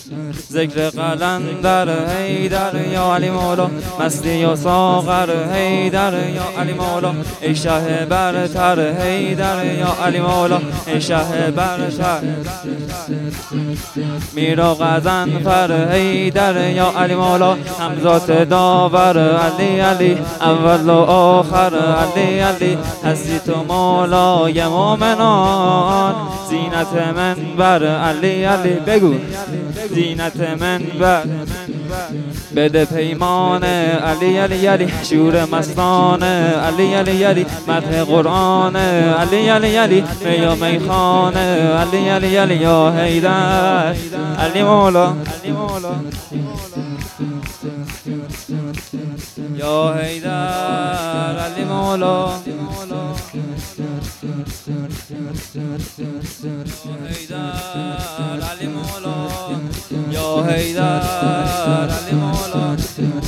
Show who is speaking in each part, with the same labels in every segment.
Speaker 1: ذکر قلندر حیدر یا علی مولا، مستی و ساغر حیدر یا علی مولا، ای شه برتر حیدر یا علی مولا، ای شه برتر. میر و غضنفر حیدر یا علی مولا، همزات داور علی علی، اول و آخر علی علی، هستی تو مولای مومنان، زینت منبر علی علی. بگو زینت منبر، بده پیمان علی علی علی، شور مستان علی علی علی، مدح قرآن علی علی علی، می و میخانه علی علی علی، یا حیدر علی مولا، یا حیدر علی مولا، حیدر علی مولا، یا حیدر علی مولا.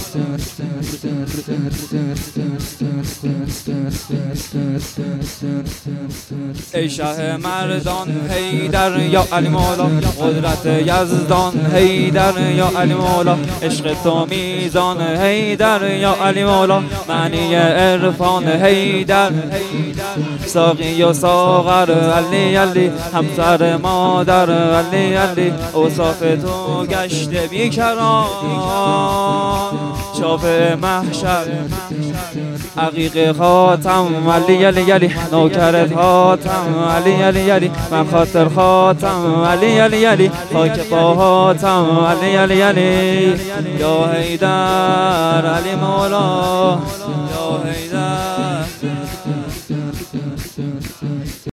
Speaker 1: ای شه مردان حیدر یا علی مولا، قدرت یزدان حیدر یا علی مولا، عشق تو میزان حیدر یا علی مولا، معنی عرفان حیدر، ساقی و ساغر علی علی، همسر مادر علی علی، اوصاف تو گشته بیکران، چاپ محشر عقیق خاتم علی علی علی، نوکرت خاتم علی علی علی، من خاطر خاتم علی علی علی، خاک پاهاتم علی علی علی، یا حیدر علی مولا، یا حیدر.